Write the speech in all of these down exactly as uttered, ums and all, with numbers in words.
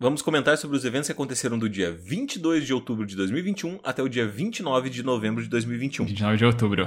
Vamos comentar sobre os eventos que aconteceram do dia vinte e dois de outubro de dois mil e vinte e um até o dia vinte e nove de novembro de dois mil e vinte e um. vinte e nove de outubro.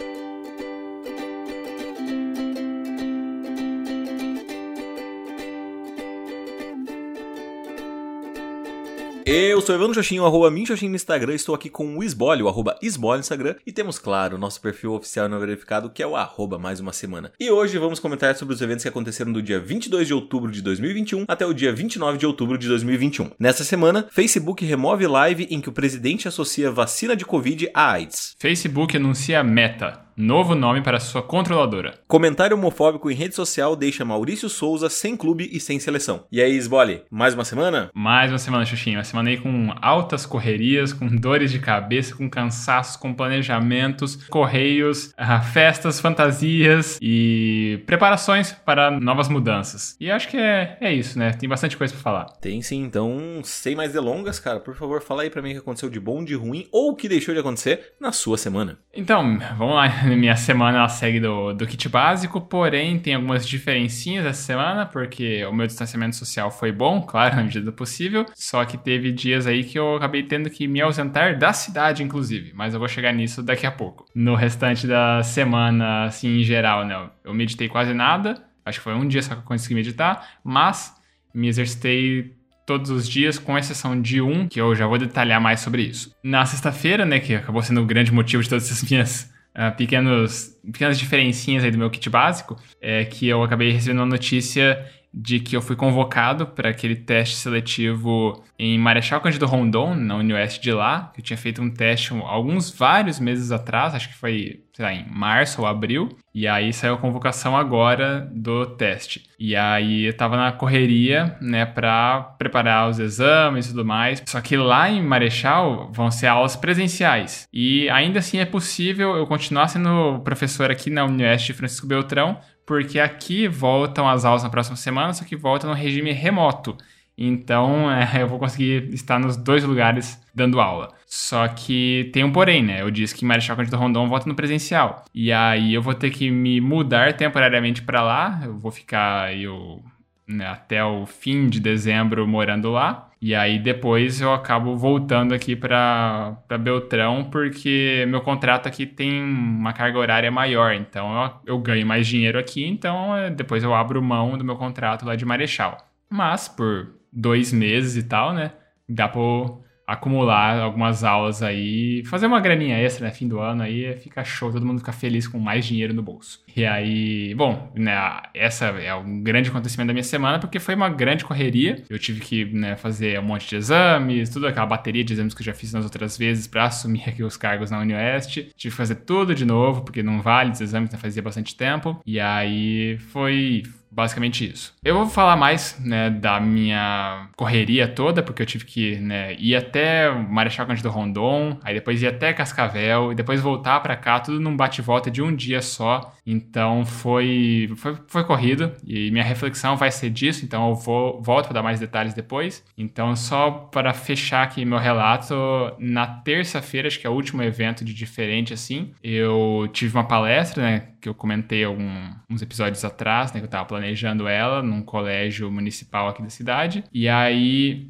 Eu sou Evandro Xoxinho, arroba Minxoxinho no Instagram, estou aqui com o Isbole, o arroba Isbole no Instagram, e temos, claro, o nosso perfil oficial não verificado, que é o arroba mais uma semana. E hoje vamos comentar sobre os eventos que aconteceram do dia vinte e dois de outubro de dois mil e vinte e um até o dia vinte e nove de outubro de dois mil e vinte e um. Nessa semana, Facebook remove live em que o presidente associa vacina de Covid à AIDS. Facebook anuncia Meta, novo nome para sua controladora. Comentário homofóbico em rede social deixa Maurício Souza sem clube e sem seleção. E aí, Isbole, mais uma semana? Mais uma semana, Xuxinha. Uma semana aí com altas correrias, com dores de cabeça, com cansaços, com planejamentos, correios, festas, fantasias e preparações para novas mudanças. E acho que é, é isso, né? Tem bastante coisa para falar. Tem sim, então, sem mais delongas, cara, por favor, fala aí pra mim o que aconteceu de bom, de ruim ou o que deixou de acontecer na sua semana. Então, vamos lá. Minha semana ela segue do, do kit básico, porém tem algumas diferencinhas essa semana, porque o meu distanciamento social foi bom, claro, na medida do possível, só que teve dias aí que eu acabei tendo que me ausentar da cidade, inclusive, mas eu vou chegar nisso daqui a pouco. No restante da semana, assim, em geral, né, eu meditei quase nada, acho que foi um dia só que eu consegui meditar, mas me exercitei todos os dias, com exceção de um, que eu já vou detalhar mais sobre isso. Na sexta-feira, né, que acabou sendo o grande motivo de todas essas minhas Uh, pequenos, pequenas diferencinhas aí do meu kit básico, é que eu acabei recebendo uma notícia de que eu fui convocado para aquele teste seletivo em Marechal Cândido Rondon, na Unioeste de lá, que eu tinha feito um teste alguns vários meses atrás, acho que foi, sei lá, em março ou abril, e aí saiu a convocação agora do teste. E aí eu tava na correria, né, para preparar os exames e tudo mais, só que lá em Marechal vão ser aulas presenciais, e ainda assim é possível eu continuar sendo professor aqui na Unioeste de Francisco Beltrão, porque aqui voltam as aulas na próxima semana, só que voltam no regime remoto. Então, é, eu vou conseguir estar nos dois lugares dando aula. Só que tem um porém, né? Eu disse que Marechal Cândido Rondon volta no presencial. E aí eu vou ter que me mudar temporariamente para lá. Eu vou ficar eu, né, até o fim de dezembro morando lá. E aí depois eu acabo voltando aqui para Beltrão, porque meu contrato aqui tem uma carga horária maior, então eu, eu ganho mais dinheiro aqui, então depois eu abro mão do meu contrato lá de Marechal. Mas por dois meses e tal, né, dá para acumular algumas aulas aí, fazer uma graninha extra, né, fim do ano aí, fica show, todo mundo fica feliz com mais dinheiro no bolso. E aí, bom, né, essa é um grande acontecimento da minha semana, porque foi uma grande correria. Eu tive que, né, fazer um monte de exames, tudo aquela bateria de exames que eu já fiz nas outras vezes para assumir aqui os cargos na Unioeste. Tive que fazer tudo de novo, porque não vale os exames, né, fazia bastante tempo. E aí foi basicamente isso. Eu vou falar mais, né, da minha correria toda, porque eu tive que, né, ir até Marechal Cândido Rondon, aí depois ir até Cascavel, e depois voltar pra cá, tudo num bate-volta de um dia só. Então foi, foi, foi corrido, e minha reflexão vai ser disso, então eu vou, volto para dar mais detalhes depois. Então, só para fechar aqui meu relato, na terça-feira, acho que é o último evento de diferente, assim, eu tive uma palestra, né, que eu comentei alguns episódios atrás, né, que eu tava planejando ela num colégio municipal aqui da cidade. E aí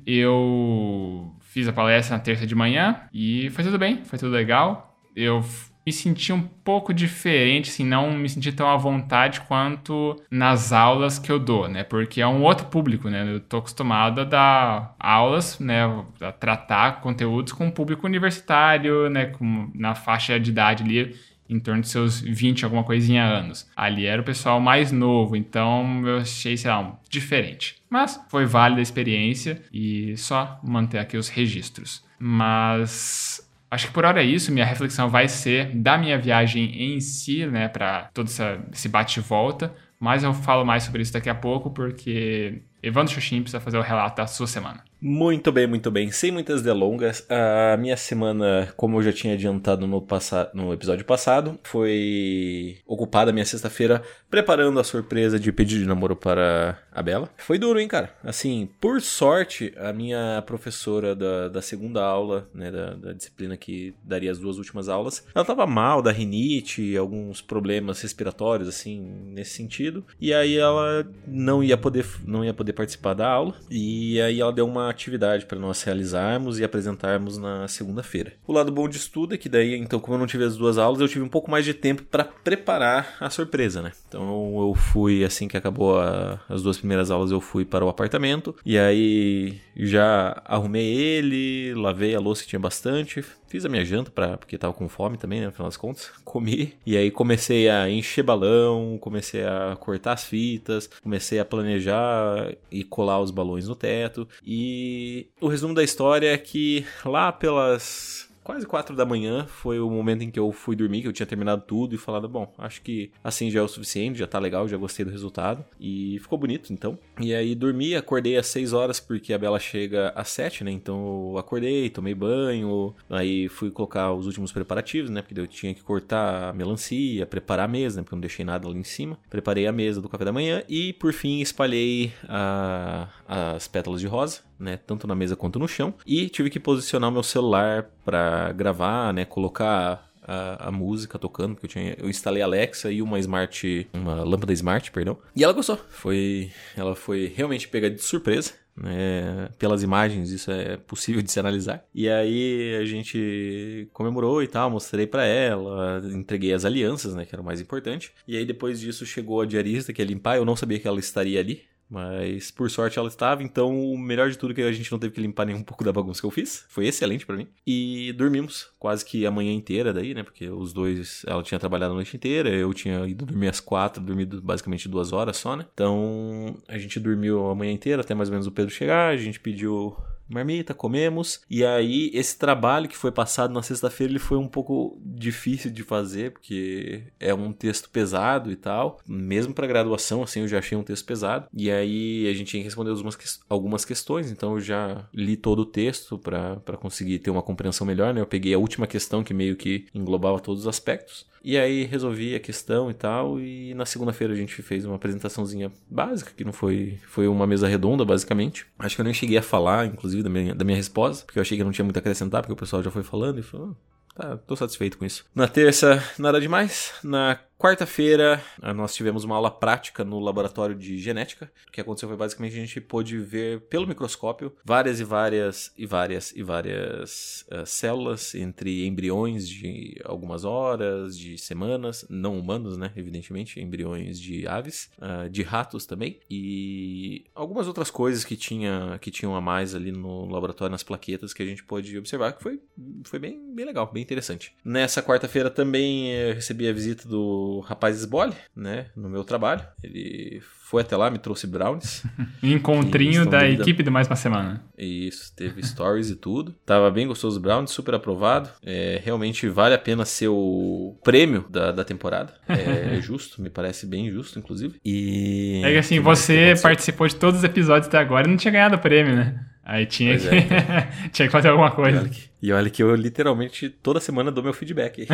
eu fiz a palestra na terça de manhã e foi tudo bem, foi tudo legal. Eu me senti um pouco diferente, assim, não me senti tão à vontade quanto nas aulas que eu dou, né? Porque é um outro público, né? Eu tô acostumado a dar aulas, né? A tratar conteúdos com o público universitário, né? Com, na faixa de idade ali, em torno de seus vinte, alguma coisinha anos. Ali era o pessoal mais novo, então eu achei, sei lá, diferente. Mas foi válida a experiência e só manter aqui os registros. Mas acho que por hora é isso. Minha reflexão vai ser da minha viagem em si, né, para todo essa, esse bate-volta. Mas eu falo mais sobre isso daqui a pouco, porque Evandro Xoxinho precisa fazer o relato da sua semana. Muito bem, muito bem. Sem muitas delongas, a minha semana, como eu já tinha adiantado no, passa- no episódio passado, foi ocupada a minha sexta-feira preparando a surpresa de pedido de namoro para a Bela. Foi duro, hein, cara? Assim, por sorte, a minha professora da, da segunda aula, né, da, da disciplina que daria as duas últimas aulas, ela tava mal da rinite, alguns problemas respiratórios, assim, nesse sentido. E aí ela não ia poder, não ia poder participar da aula. E aí ela deu uma atividade para nós realizarmos e apresentarmos na segunda-feira. O lado bom disso tudo é que daí, então, como eu não tive as duas aulas, eu tive um pouco mais de tempo para preparar a surpresa, né? Então eu fui, assim que acabou a, as duas primeiras aulas, eu fui para o apartamento e aí já arrumei ele, lavei a louça que tinha bastante, fiz a minha janta, pra, porque tava com fome também, né, no final das contas, comi, e aí comecei a encher balão, comecei a cortar as fitas, comecei a planejar e colar os balões no teto, e o resumo da história é que lá pelas quase quatro da manhã foi o momento em que eu fui dormir, que eu tinha terminado tudo e falado, bom, acho que assim já é o suficiente, já tá legal, já gostei do resultado. E ficou bonito, então. E aí dormi, acordei às seis horas, porque a Bela chega às sete, né? Então eu acordei, tomei banho, aí fui colocar os últimos preparativos, né? Porque eu tinha que cortar a melancia, preparar a mesa, né? Porque eu não deixei nada ali em cima. Preparei a mesa do café da manhã e, por fim, espalhei a... as pétalas de rosa, né, tanto na mesa quanto no chão, e tive que posicionar o meu celular para gravar, né, colocar a, a música tocando, porque eu tinha, eu instalei a Alexa e uma smart, uma lâmpada smart, perdão, e ela gostou, foi, ela foi realmente pega de surpresa. É, pelas imagens isso é possível de se analisar. E aí a gente comemorou e tal, mostrei pra ela, entreguei as alianças, né, que era o mais importante. E aí depois disso chegou a diarista que ia limpar, eu não sabia que ela estaria ali, mas por sorte ela estava, então o melhor de tudo é que a gente não teve que limpar nem um pouco da bagunça que eu fiz. Foi excelente pra mim. E dormimos quase que a manhã inteira daí, né? Porque os dois, ela tinha trabalhado a noite inteira, eu tinha ido dormir às quatro, dormido basicamente duas horas só, né? Então a gente dormiu a manhã inteira até mais ou menos o Pedro chegar, a gente pediu marmita, comemos, e aí esse trabalho que foi passado na sexta-feira ele foi um pouco difícil de fazer, porque é um texto pesado e tal, mesmo para graduação, assim, eu já achei um texto pesado, e aí a gente tinha que responder algumas, algumas questões, então eu já li todo o texto para conseguir ter uma compreensão melhor, né, eu peguei a última questão que meio que englobava todos os aspectos, e aí resolvi a questão e tal, e na segunda-feira a gente fez uma apresentaçãozinha básica, que não foi, foi uma mesa redonda, basicamente. Acho que eu nem cheguei a falar, inclusive, da minha, da minha resposta, porque eu achei que não tinha muito a acrescentar, porque o pessoal já foi falando e falou, tá, tô satisfeito com isso. Na terça, nada demais. Na quarta-feira, nós tivemos uma aula prática no laboratório de genética. O que aconteceu foi basicamente a gente pôde ver pelo microscópio várias e várias e várias e várias uh, células entre embriões de algumas horas, de semanas, não humanos, né? Evidentemente, embriões de aves, uh, de ratos também, e algumas outras coisas que, tinha, que tinham a mais ali no laboratório, nas plaquetas, que a gente pôde observar, que foi, foi bem, bem legal, bem interessante. Nessa quarta-feira também eu recebi a visita do rapaz Esbole, né, no meu trabalho. Ele foi até lá, me trouxe brownies. Encontrinho da devido... equipe de mais uma semana. Isso, teve stories e tudo. Tava bem gostoso o brownies, super aprovado. É, realmente vale a pena ser o prêmio da, da temporada. É, é justo, me parece bem justo, inclusive. E... É que assim, que você participou de todos os episódios até agora e não tinha ganhado o prêmio, né? Aí tinha que... É, tinha que fazer alguma coisa. E olha, que, e olha que eu literalmente toda semana dou meu feedback.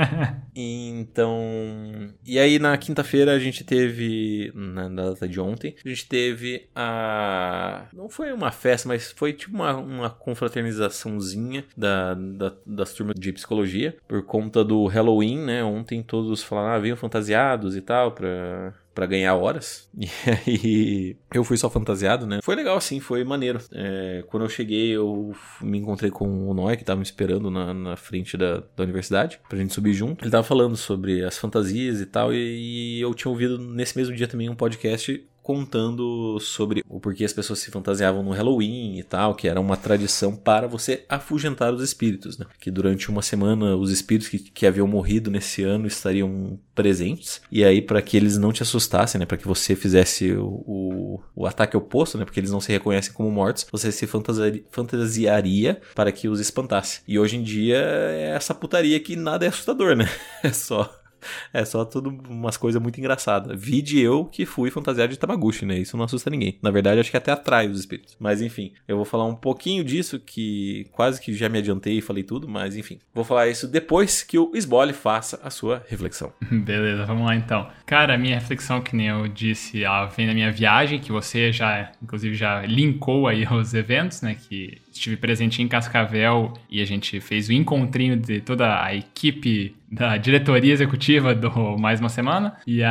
Então... E aí na quinta-feira a gente teve, na data de ontem, a gente teve a... Não foi uma festa, mas foi tipo uma, uma confraternizaçãozinha da, da, das turmas de psicologia, por conta do Halloween, né? Ontem todos falaram, ah, venham fantasiados e tal, pra... pra ganhar horas. E aí eu fui só fantasiado, né? Foi legal, assim, foi maneiro. É, quando eu cheguei, eu me encontrei com o Noé, que tava me esperando na, na frente da, da universidade, pra gente subir junto. Ele tava falando sobre as fantasias e tal, e, e eu tinha ouvido nesse mesmo dia também um podcast contando sobre o porquê as pessoas se fantasiavam no Halloween e tal, que era uma tradição para você afugentar os espíritos, né? Que durante uma semana os espíritos que, que haviam morrido nesse ano estariam presentes, e aí para que eles não te assustassem, né? Para que você fizesse o, o, o ataque oposto, né? Porque eles não se reconhecem como mortos, você se fantasiaria, fantasiaria para que os espantasse. E hoje em dia é essa putaria que nada é assustador, né? É só... É só tudo umas coisas muito engraçadas. Vide eu que fui fantasiado de Tamaguchi, né? Isso não assusta ninguém. Na verdade, acho que até atrai os espíritos. Mas enfim, eu vou falar um pouquinho disso, que quase que já me adiantei e falei tudo, mas enfim. Vou falar isso depois que o Sbole faça a sua reflexão. Beleza, vamos lá então. Cara, a minha reflexão, que nem eu disse, ela vem da minha viagem, que você já, inclusive, já linkou aí os eventos, né? Que estive presente em Cascavel e a gente fez o encontrinho de toda a equipe da diretoria executiva do Mais Uma Semana. E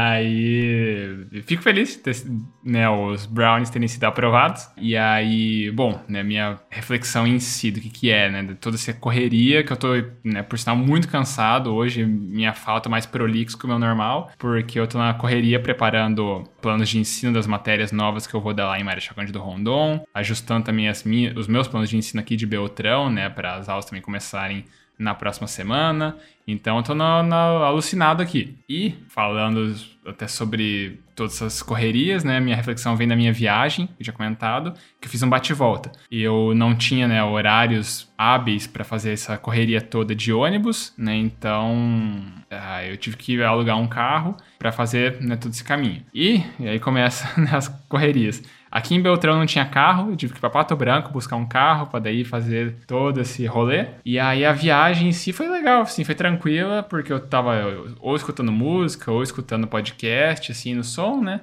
aí, fico feliz de ter, né, os brownies terem sido aprovados. E aí, bom, né, minha reflexão em si do que que é, né, de toda essa correria, que eu tô, né, por sinal, muito cansado. Hoje, minha fala tá mais prolixo que o meu normal, porque eu tô na correria preparando planos de ensino das matérias novas que eu vou dar lá em Marechal Cândido Rondon, ajustando também as minhas, os meus planos de ensino aqui de Beltrão, né, para as aulas também começarem na próxima semana. Então eu tô na, na, alucinado aqui. E falando até sobre todas essas correrias, né? Minha reflexão vem da minha viagem, que eu tinha comentado, que eu fiz um bate-volta. E eu não tinha, né, horários hábeis para fazer essa correria toda de ônibus, né? Então ah, eu tive que alugar um carro para fazer, né, todo esse caminho. E, e aí começam, né, as correrias. Aqui em Beltrão não tinha carro, eu tive que ir pra Pato Branco buscar um carro pra daí fazer todo esse rolê. E aí a viagem em si foi legal, assim, foi tranquila, porque eu tava ou escutando música, ou escutando podcast, assim, no som, né?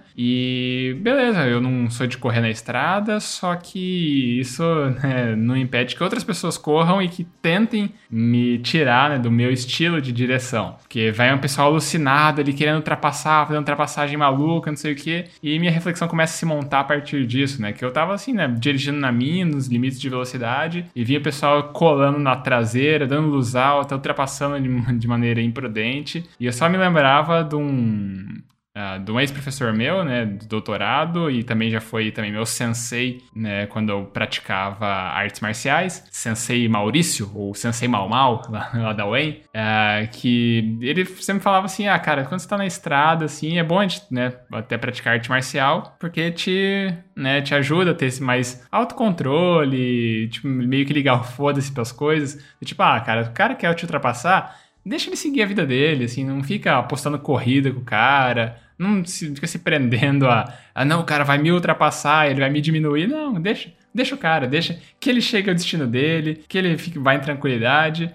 E beleza, eu não sou de correr na estrada, só que isso, né, não impede que outras pessoas corram e que tentem me tirar, né, do meu estilo de direção. Porque vai um pessoal alucinado ali, querendo ultrapassar, fazendo ultrapassagem maluca, não sei o quê. E minha reflexão começa a se montar a partir disso, né? Que eu tava assim, né? Dirigindo na minha, nos limites de velocidade, e via o pessoal colando na traseira, dando luz alta, ultrapassando de, de maneira imprudente. E eu só me lembrava de um... Uh, de um ex-professor meu, né, do doutorado, e também já foi também meu sensei, né, quando eu praticava artes marciais, sensei Maurício, ou sensei Mau Mau, lá, lá da U E M, uh, que ele sempre falava assim, ah, cara, quando você tá na estrada, assim, é bom, né, até praticar arte marcial, porque te, né, te ajuda a ter esse mais autocontrole, tipo, meio que ligar o foda-se pras coisas, e, tipo, ah, cara, o cara quer te ultrapassar, deixa ele seguir a vida dele, assim, não fica apostando corrida com o cara, não se, fica se prendendo a, a, não, o cara vai me ultrapassar, ele vai me diminuir, não, deixa, deixa o cara, deixa que ele chegue ao destino dele, que ele fique, vai em tranquilidade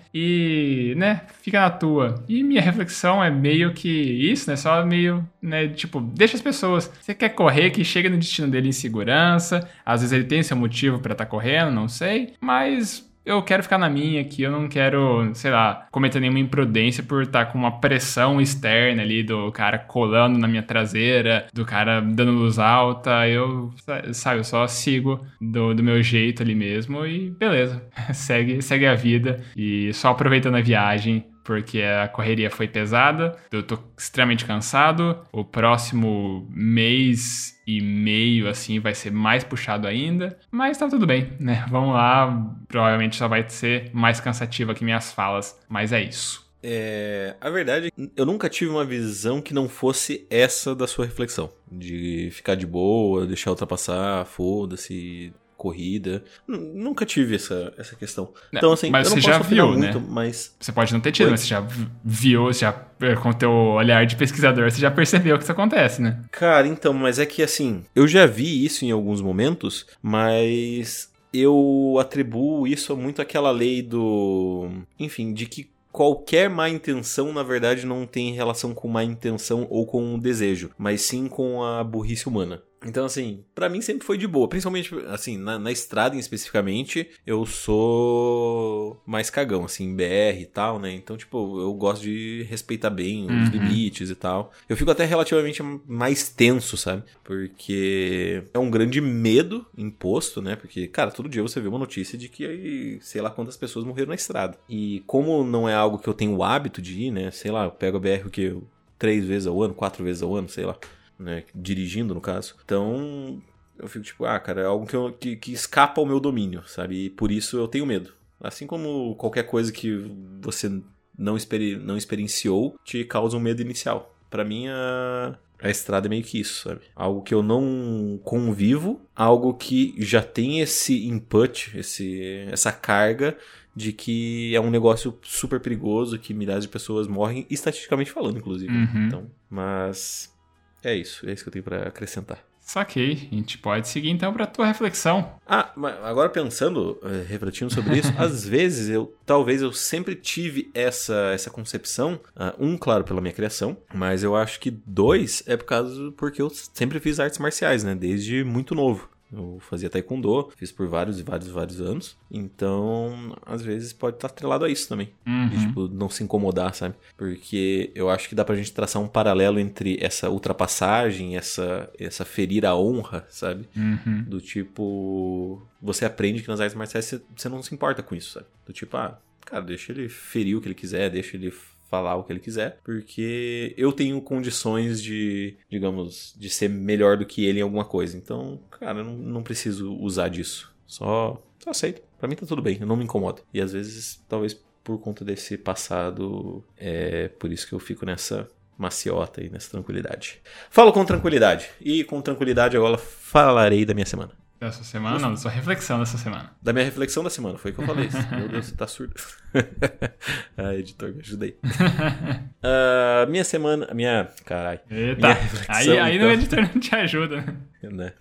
e, né, fica na tua. E minha reflexão é meio que isso, né, só meio, né, tipo, deixa as pessoas, você quer correr, que chega no destino dele em segurança, às vezes ele tem seu motivo pra estar correndo, não sei, mas... eu quero ficar na minha aqui, eu não quero, sei lá, cometer nenhuma imprudência por estar com uma pressão externa ali do cara colando na minha traseira, do cara dando luz alta. Eu, sabe, eu só sigo do, do meu jeito ali mesmo e beleza, segue, segue a vida. E só aproveitando a viagem, porque a correria foi pesada, eu tô extremamente cansado, o próximo mês e meio, assim, vai ser mais puxado ainda, mas tá tudo bem, né? Vamos lá, provavelmente só vai ser mais cansativo que minhas falas, mas é isso. É, a verdade é que eu nunca tive uma visão que não fosse essa da sua reflexão, de ficar de boa, deixar ultrapassar, foda-se... corrida. Nunca tive essa, essa questão. Então, assim, mas eu não você posso já viu, muito, né? Mas... Você pode não ter tido, Oi? Mas você já viu, você já, com o teu olhar de pesquisador, você já percebeu que isso acontece, né? Cara, então, mas é que, assim, eu já vi isso em alguns momentos, mas eu atribuo isso muito àquela lei do... enfim, de que qualquer má intenção, na verdade, não tem relação com má intenção ou com um desejo, mas sim com a burrice humana. Então, assim, pra mim sempre foi de boa. Principalmente, assim, na, na estrada em especificamente, eu sou mais cagão, assim, em B R e tal, né? Então, tipo, eu gosto de respeitar bem os uhum. limites e tal. Eu fico até relativamente mais tenso, sabe? Porque é um grande medo imposto, né? Porque, cara, todo dia você vê uma notícia de que, sei lá, quantas pessoas morreram na estrada. E como não é algo que eu tenho o hábito de ir, né? Sei lá, eu pego a B R o quê? Três vezes ao ano, quatro vezes ao ano, sei lá. Né, dirigindo no caso. Então eu fico tipo, ah, cara, é algo que, eu, que, que escapa ao meu domínio, sabe? E por isso eu tenho medo. Assim como qualquer coisa que você não, experi- não experienciou te causa um medo inicial. Pra mim a, a estrada é meio que isso, sabe? Algo que eu não convivo, algo que já tem esse input, esse, essa carga de que é um negócio super perigoso, que milhares de pessoas morrem, estatisticamente falando, inclusive. Uhum. Então, mas é isso, é isso que eu tenho pra acrescentar. Saquei. A gente pode seguir então pra tua reflexão. Ah, mas agora pensando, refletindo sobre isso, às vezes eu, talvez eu sempre tive essa, essa concepção, uh, um, claro, pela minha criação, mas eu acho que dois é por causa, porque eu sempre fiz artes marciais, né, desde muito novo. Eu fazia taekwondo, fiz por vários e vários e vários anos. Então, às vezes pode estar atrelado a isso também. Uhum. E, tipo, não se incomodar, sabe? Porque eu acho que dá pra gente traçar um paralelo entre essa ultrapassagem, essa, essa ferir a honra, sabe? Uhum. Do tipo... Você aprende que nas artes marciais você, você não se importa com isso, sabe? Do tipo, ah, cara, deixa ele ferir o que ele quiser, deixa ele... falar o que ele quiser, porque eu tenho condições de, digamos, de ser melhor do que ele em alguma coisa. Então, cara, eu não, não preciso usar disso. Só, só aceito. Pra mim tá tudo bem, eu não me incomodo. E às vezes, talvez por conta desse passado, é por isso que eu fico nessa maciota e nessa tranquilidade. Falo com tranquilidade. E com tranquilidade agora falarei da minha semana. Dessa semana? Não, da sua reflexão dessa semana. Da minha reflexão da semana, foi o que eu falei. Meu Deus, você tá surdo. Ah, editor, me ajudei. uh, minha semana... Minha... Caralho. Eita, minha reflexão, aí, aí então... no editor não te ajuda. Né?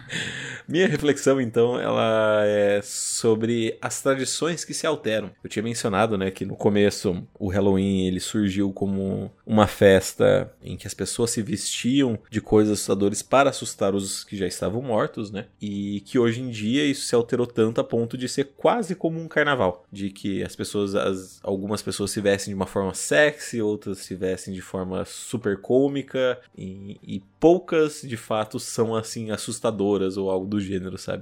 Minha reflexão, então, ela é sobre as tradições que se alteram. Eu tinha mencionado, né, que no começo o Halloween ele surgiu como uma festa em que as pessoas se vestiam de coisas assustadoras para assustar os que já estavam mortos, né? E que hoje em dia isso se alterou tanto a ponto de ser quase como um carnaval. De que as pessoas, as, algumas pessoas se vestem de uma forma sexy, outras se vestem de forma super cômica e, e poucas, de fato, são assim assustadoras ou algo do gênero, sabe?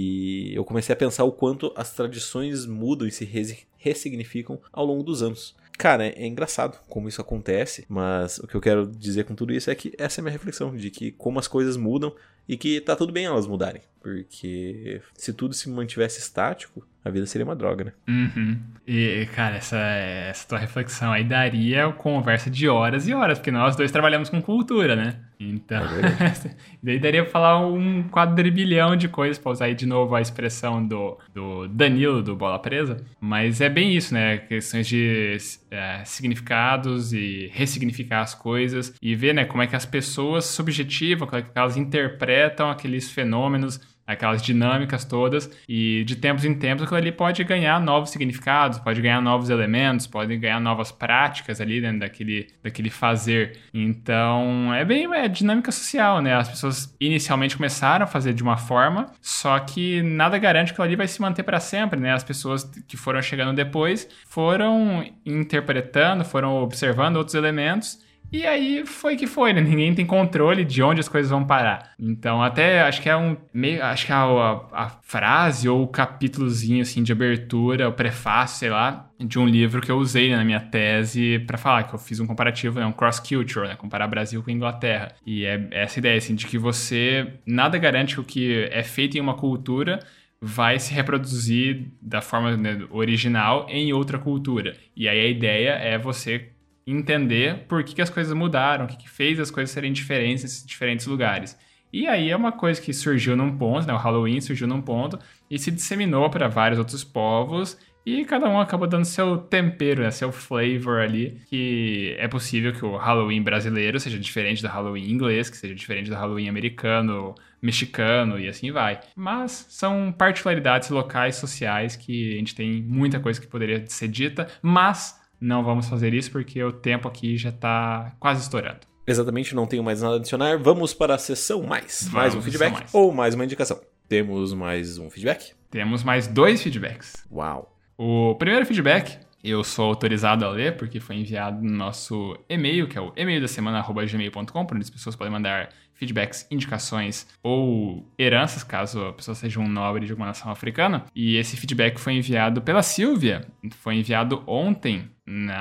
E eu comecei a pensar o quanto as tradições mudam e se res- ressignificam ao longo dos anos. Cara, é, é engraçado como isso acontece, mas o que eu quero dizer com tudo isso é que essa é a minha reflexão, de que como as coisas mudam e que tá tudo bem elas mudarem. Porque se tudo se mantivesse estático, a vida seria uma droga, né? Uhum. E, cara, essa, essa tua reflexão aí daria conversa de horas e horas, porque nós dois trabalhamos com cultura, né? Então, é daí daria pra falar um quadrilhão de coisas, pra usar aí de novo a expressão do, do Danilo, do Bola Presa. Mas é bem isso, né? Questões de é, significados e ressignificar as coisas e ver, né, como é que as pessoas subjetivam, como é que elas interpretam aqueles fenômenos, aquelas dinâmicas todas, e de tempos em tempos aquilo ali pode ganhar novos significados, pode ganhar novos elementos, pode ganhar novas práticas ali dentro daquele, daquele fazer. Então, é bem é dinâmica social, né? As pessoas inicialmente começaram a fazer de uma forma, só que nada garante que aquilo ali vai se manter para sempre, né? As pessoas que foram chegando depois foram interpretando, foram observando outros elementos, e aí foi que foi, né? Ninguém tem controle de onde as coisas vão parar. Então, até acho que é um meio. Acho que a, a, a frase ou o capítulozinho assim de abertura, o prefácio, sei lá, de um livro que eu usei, né, na minha tese pra falar, que eu fiz um comparativo, né, um cross-culture, né? Comparar Brasil com Inglaterra. E é essa ideia, assim, de que você. Nada garante que o que é feito em uma cultura vai se reproduzir da forma, né, original em outra cultura. E aí a ideia é você entender por que, que as coisas mudaram, o que, que fez as coisas serem diferentes em diferentes lugares. E aí é uma coisa que surgiu num ponto, né? O Halloween surgiu num ponto e se disseminou para vários outros povos e cada um acabou dando seu tempero, né? Seu flavor ali, que é possível que o Halloween brasileiro seja diferente do Halloween inglês, que seja diferente do Halloween americano, mexicano e assim vai. Mas são particularidades locais, sociais, que a gente tem muita coisa que poderia ser dita, mas não vamos fazer isso porque o tempo aqui já está quase estourando. Exatamente, não tenho mais nada a adicionar. Vamos para a sessão mais. Vamos, mais um feedback mais. ou mais uma indicação? Temos mais um feedback? Temos mais dois feedbacks. Uau! O primeiro feedback eu sou autorizado a ler porque foi enviado no nosso e-mail, que é o e-mail da semana arroba gmail ponto com, por onde as pessoas podem mandar feedbacks, indicações ou heranças, caso a pessoa seja um nobre de alguma nação africana. E esse feedback foi enviado pela Silvia, foi enviado ontem,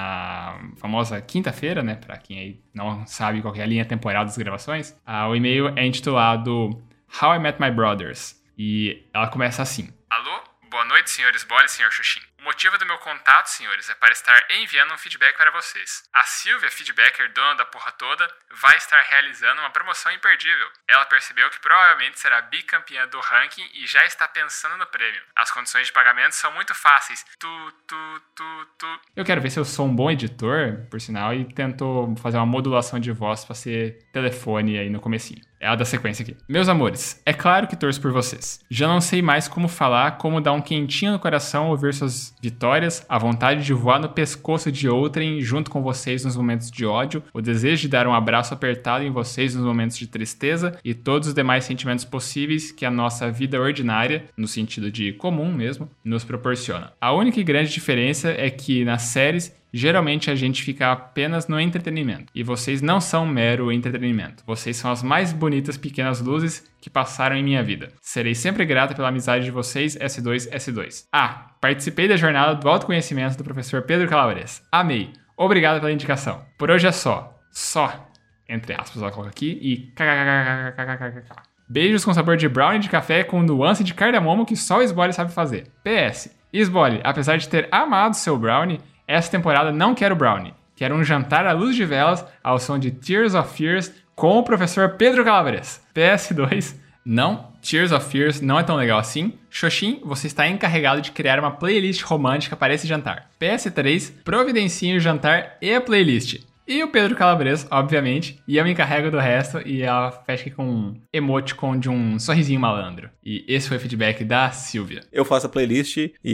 na famosa quinta-feira, né? Para quem aí não sabe qual que é a linha temporal das gravações. Ah, o e-mail é intitulado How I Met My Brothers. E ela começa assim: Alô? Boa noite, senhores Bola e senhor Xuxim. O motivo do meu contato, senhores, é para estar enviando um feedback para vocês. A Silvia, feedbacker dona da porra toda, vai estar realizando uma promoção imperdível. Ela percebeu que provavelmente será bicampeã do ranking e já está pensando no prêmio. As condições de pagamento são muito fáceis. Tu, tu, tu, tu. Eu quero ver se eu sou um bom editor, por sinal, e tento fazer uma modulação de voz para ser telefone aí no comecinho. É a da sequência aqui. Meus amores, é claro que torço por vocês. Já não sei mais como falar, como dar um quentinho no coração ao ouvir suas vitórias, a vontade de voar no pescoço de outrem junto com vocês nos momentos de ódio, o desejo de dar um abraço apertado em vocês nos momentos de tristeza e todos os demais sentimentos possíveis que a nossa vida ordinária, no sentido de comum mesmo, nos proporciona. A única e grande diferença é que nas séries geralmente a gente fica apenas no entretenimento. E vocês não são mero entretenimento. Vocês são as mais bonitas pequenas luzes que passaram em minha vida. Serei sempre grata pela amizade de vocês, S dois S dois. Ah, participei da jornada do autoconhecimento do professor Pedro Calabres. Amei. Obrigado pela indicação. Por hoje é só. Só. Entre aspas, ela coloca aqui. E kkkkkkkkkk. Beijos com sabor de brownie de café com nuance de cardamomo que só o Sbole sabe fazer. P S. Sbole, apesar de ter amado seu brownie, essa temporada não quero brownie. Quero um jantar à luz de velas ao som de Tears of Fears com o professor Pedro Calabres. P S dois. Não, Tears of Fears não é tão legal assim. Xoxim, você está encarregado de criar uma playlist romântica para esse jantar. P S três. Providencie o jantar e a playlist. E o Pedro Calabres, obviamente, e eu me encarrego do resto, e ela fecha aqui com um emoticon de um sorrisinho malandro. E esse foi o feedback da Silvia. Eu faço a playlist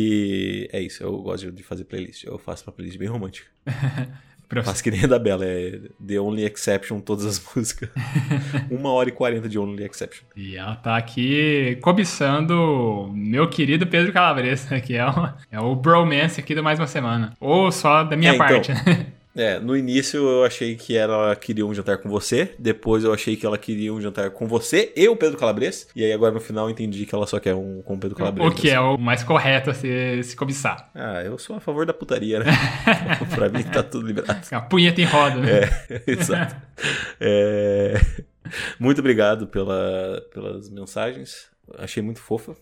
e é isso, eu gosto de fazer playlist. Eu faço uma playlist bem romântica. Faço que nem a da Bela, é The Only Exception, todas as músicas. Uma hora e quarenta de Only Exception. E ela tá aqui cobiçando meu querido Pedro Calabres, que é o, é o bromance aqui do Mais Uma Semana. Ou só da minha é, parte, então... né? É, no início eu achei que ela queria um jantar com você, depois eu achei que ela queria um jantar com você e o Pedro Calabres, e aí agora no final eu entendi que ela só quer um com o Pedro Calabres. O que é o mais correto a se, se cobiçar. Ah, eu sou a favor da putaria, né? Pra mim tá tudo liberado. A punheta em roda, né? É, exato. É... Muito obrigado pela, pelas mensagens, achei muito fofa.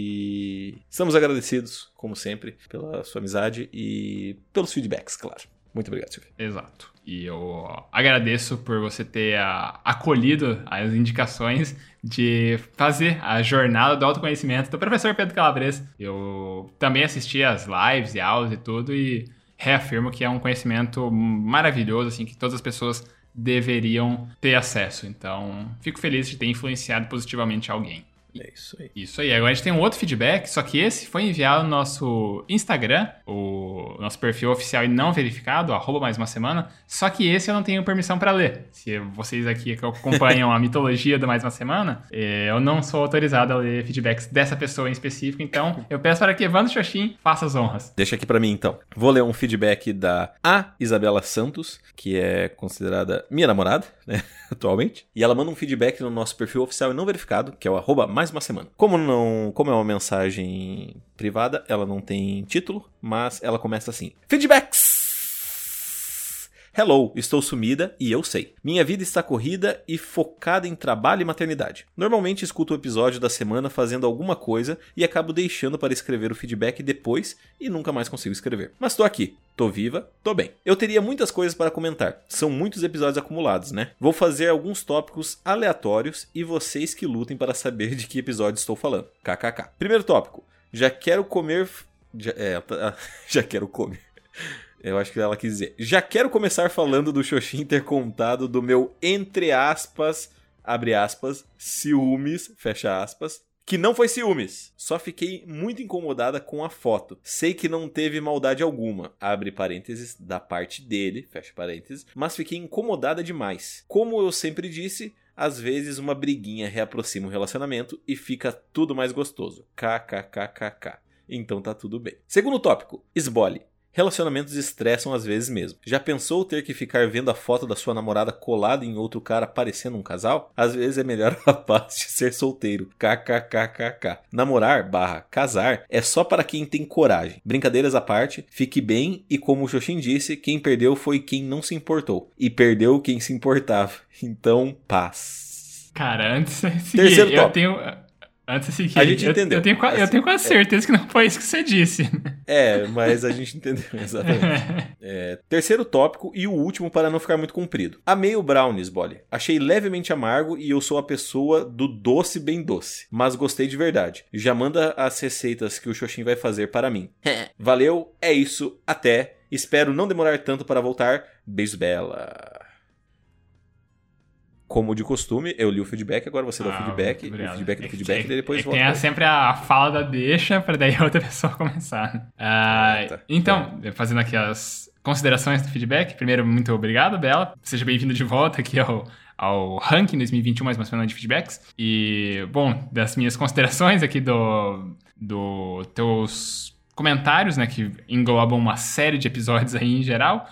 E estamos agradecidos, como sempre, pela sua amizade e pelos feedbacks, claro. Muito obrigado, Silvia. Exato. E eu agradeço por você ter uh, acolhido as indicações de fazer a jornada do autoconhecimento do professor Pedro Calabres. Eu também assisti as lives e aulas e tudo e reafirmo que é um conhecimento maravilhoso, assim, que todas as pessoas deveriam ter acesso. Então, fico feliz de ter influenciado positivamente alguém. É isso aí. Isso aí. Agora a gente tem um outro feedback, só que esse foi enviado no nosso Instagram, o nosso perfil oficial e não verificado, arroba mais uma semana, só que esse eu não tenho permissão para ler. Se vocês aqui que acompanham a mitologia do Mais Uma Semana, eu não sou autorizado a ler feedbacks dessa pessoa em específico, então eu peço para que Evandro Xoxim faça as honras. Deixa aqui para mim, então. Vou ler um feedback da A. Isabela Santos, que é considerada minha namorada, né, atualmente, e ela manda um feedback no nosso perfil oficial e não verificado, que é o arroba mais uma semana. Como não, como é uma mensagem privada, ela não tem título, mas ela começa assim: Feedbacks! Hello, estou sumida e eu sei. Minha vida está corrida e focada em trabalho e maternidade. Normalmente escuto o episódio da semana fazendo alguma coisa e acabo deixando para escrever o feedback depois e nunca mais consigo escrever. Mas tô aqui, tô viva, tô bem. Eu teria muitas coisas para comentar. São muitos episódios acumulados, né? Vou fazer alguns tópicos aleatórios e vocês que lutem para saber de que episódio estou falando. K K K. Primeiro tópico. Já quero comer... Já, é, já quero comer... Eu acho que ela quis dizer. Já quero começar falando do Xoxim ter contado do meu, entre aspas, abre aspas, ciúmes, fecha aspas, que não foi ciúmes. Só fiquei muito incomodada com a foto. Sei que não teve maldade alguma, abre parênteses, da parte dele, fecha parênteses, mas fiquei incomodada demais. Como eu sempre disse, às vezes uma briguinha reaproxima o relacionamento e fica tudo mais gostoso. Kkkkkk. Então tá tudo bem. Segundo tópico, esbole. Relacionamentos estressam às vezes mesmo. Já pensou ter que ficar vendo a foto da sua namorada colada em outro cara parecendo um casal? Às vezes é melhor a paz de ser solteiro. Kkkkkk. Namorar barra casar é só para quem tem coragem. Brincadeiras à parte, fique bem e como o Xoxim disse, quem perdeu foi quem não se importou. E perdeu quem se importava. Então, paz. Cara, antes de seguir, Terceiro eu top. tenho... Antes de seguir, a gente eu, entendeu. Eu tenho, eu tenho quase certeza é. que não foi isso que você disse. É, mas a gente entendeu, exatamente. É, terceiro tópico e o último para não ficar muito comprido. Amei o brownies, Bolly. Achei levemente amargo e eu sou a pessoa do doce bem doce. Mas gostei de verdade. Já manda as receitas que o Xoxin vai fazer para mim. Valeu, é isso, até. Espero não demorar tanto para voltar. Beijo, Bela. Como de costume, eu li o feedback, agora você dá o ah, feedback, o feedback do feedback, é, e depois é volta. Tem sempre a fala da deixa, para daí a outra pessoa começar. Ah, ah, tá. Então, tá. Fazendo aqui as considerações do feedback. Primeiro, muito obrigado, Bela. Seja bem-vindo de volta aqui ao, ao Ranking dois mil e vinte e um, mais uma semana de feedbacks. E, bom, das minhas considerações aqui do, do teus comentários, né, que englobam uma série de episódios aí em geral,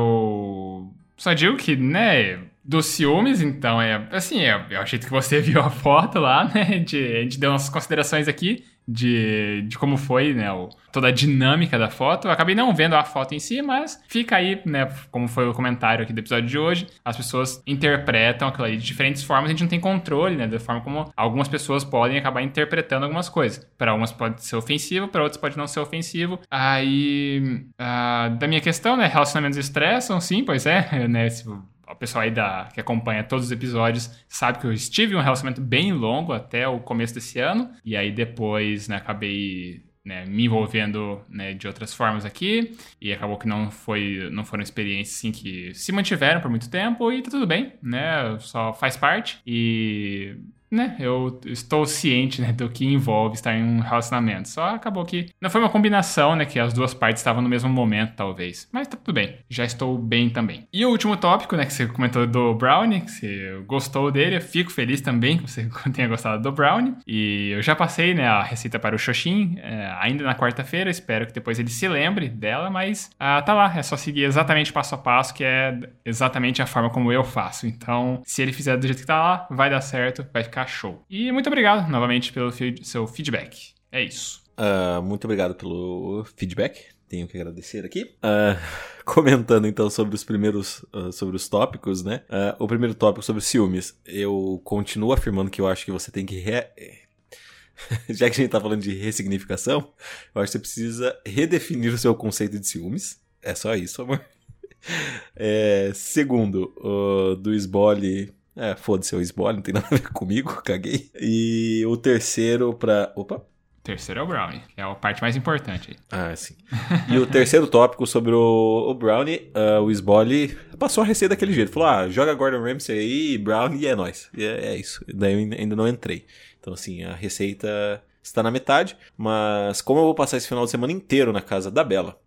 eu só digo que, né... Dos ciúmes, então, é assim, é, é o jeito que você viu a foto lá, né? De, a gente deu umas considerações aqui de, de como foi, né? O, toda a dinâmica da foto. Eu acabei não vendo a foto em si, mas fica aí, né? Como foi o comentário aqui do episódio de hoje. As pessoas interpretam aquilo aí de diferentes formas. A gente não tem controle, né? Da forma como algumas pessoas podem acabar interpretando algumas coisas. Para algumas pode ser ofensivo, para outras pode não ser ofensivo. Aí, ah, da minha questão, né? Relacionamentos estressam, sim, pois é, né? Se, o pessoal aí da, que acompanha todos os episódios sabe que eu estive em um relacionamento bem longo até o começo desse ano. E aí depois, né, acabei, né, me envolvendo, né, de outras formas aqui. E acabou que não, foi, não foram experiências assim, que se mantiveram por muito tempo. E tá tudo bem, né? Só faz parte. E... né, eu estou ciente, né, do que envolve estar em um relacionamento. Só acabou que não foi uma combinação, né, que as duas partes estavam no mesmo momento, talvez. Mas tá tudo bem, já estou bem também. E o último tópico, né, que você comentou do brownie, que você gostou dele, eu fico feliz também que você tenha gostado do brownie. E eu já passei, né, a receita para o Xoxin, é, ainda na quarta-feira, espero que depois ele se lembre dela, mas ah, tá lá, é só seguir exatamente passo a passo, que é exatamente a forma como eu faço. Então, se ele fizer do jeito que tá lá, vai dar certo, vai ficar show. E muito obrigado novamente pelo feed- seu feedback. É isso. Uh, muito obrigado pelo feedback. Tenho que agradecer aqui. Uh, comentando então sobre os primeiros, uh, sobre os tópicos, né? Uh, o primeiro tópico sobre ciúmes. Eu continuo afirmando que eu acho que você tem que... Re... Já que a gente tá falando de ressignificação, eu acho que você precisa redefinir o seu conceito de ciúmes. É só isso, amor. É, segundo, uh, do Sbole... É, foda-se, o Sbole, não tem nada a ver comigo, caguei. E o terceiro pra... Opa. O terceiro é o brownie, que é a parte mais importante aí. Ah, sim. E o terceiro tópico sobre o, o brownie, uh, o Sbole passou a receita daquele jeito. Falou, ah, joga Gordon Ramsay aí, brownie, e é nóis. E é, é isso. Daí eu ainda não entrei. Então, assim, a receita... está na metade, mas como eu vou passar esse final de semana inteiro na casa da Bela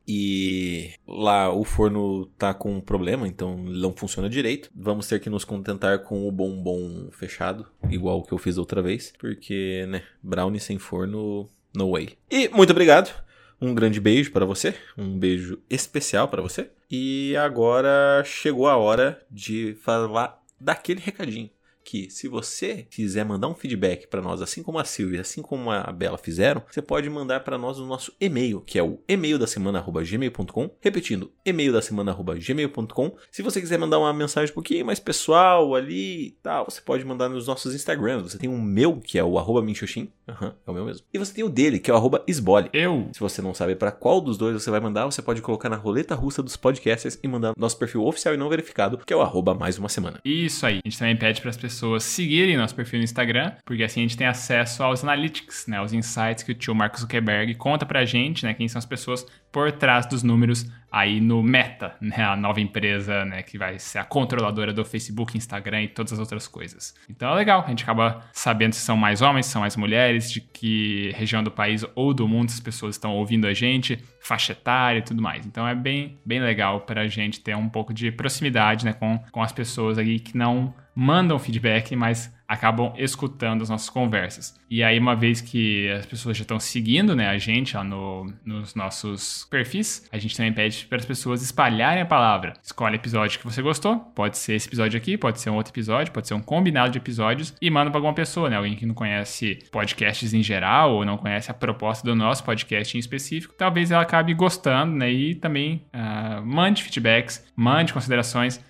e lá o forno tá com um problema, então não funciona direito, vamos ter que nos contentar com o bombom fechado, igual o que eu fiz outra vez, porque, né, brownie sem forno, no way. E muito obrigado, um grande beijo para você, um beijo especial para você, e agora chegou a hora de falar daquele recadinho. Que se você quiser mandar um feedback para nós, assim como a Silvia, assim como a Bela fizeram, você pode mandar para nós no nosso e-mail, que é o e-mail da semana arroba gmail ponto com. Repetindo, e-mail da semana arroba gmail ponto com. Se você quiser mandar uma mensagem um pouquinho mais pessoal ali e tal, você pode mandar nos nossos Instagrams. Você tem o meu, que é o arroba minxoxin. Uhum, é o meu mesmo. E você tem o dele, que é o arroba Sbole. Eu. Se você não sabe para qual dos dois você vai mandar, você pode colocar na roleta russa dos podcasters e mandar no nosso perfil oficial e não verificado, que é o arroba mais uma semana. Isso aí. A gente também pede para as pessoas seguirem nosso perfil no Instagram, porque assim a gente tem acesso aos analytics, né, aos insights que o tio Mark Zuckerberg conta pra gente, né, quem são as pessoas por trás dos números aí no Meta, né, a nova empresa, né, que vai ser a controladora do Facebook, Instagram e todas as outras coisas. Então é legal, a gente acaba sabendo se são mais homens, se são mais mulheres, de que região do país ou do mundo as pessoas estão ouvindo a gente, faixa etária e tudo mais. Então é bem, bem legal pra gente ter um pouco de proximidade, né, com, com as pessoas aí que não mandam feedback, mas acabam escutando as nossas conversas. E aí, uma vez que as pessoas já estão seguindo, né, a gente lá no, nos nossos perfis, a gente também pede para as pessoas espalharem a palavra. Escolhe o episódio que você gostou, pode ser esse episódio aqui, pode ser um outro episódio, pode ser um combinado de episódios, e manda para alguma pessoa, né, alguém que não conhece podcasts em geral, ou não conhece a proposta do nosso podcast em específico. Talvez ela acabe gostando, né, e também uh, mande feedbacks, mande considerações,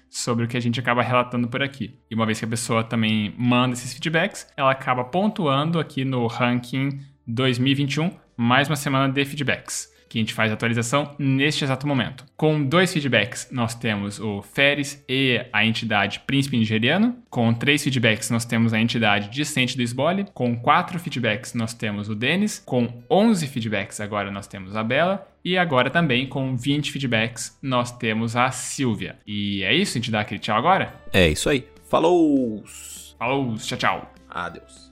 sobre o que a gente acaba relatando por aqui. E uma vez que a pessoa também manda esses feedbacks, ela acaba pontuando aqui no ranking dois mil e vinte e um, mais uma semana de feedbacks, que a gente faz a atualização neste exato momento. Com dois feedbacks, nós temos o Feres e a entidade Príncipe Nigeriano. Com três feedbacks, nós temos a entidade Discente do Esbole. Com quatro feedbacks, nós temos o Denis. Com onze feedbacks, agora nós temos a Bela. E agora também, com vinte feedbacks, nós temos a Silvia. E é isso? A gente dá aquele tchau agora? É isso aí. Falou! Falou, tchau, tchau. Adeus.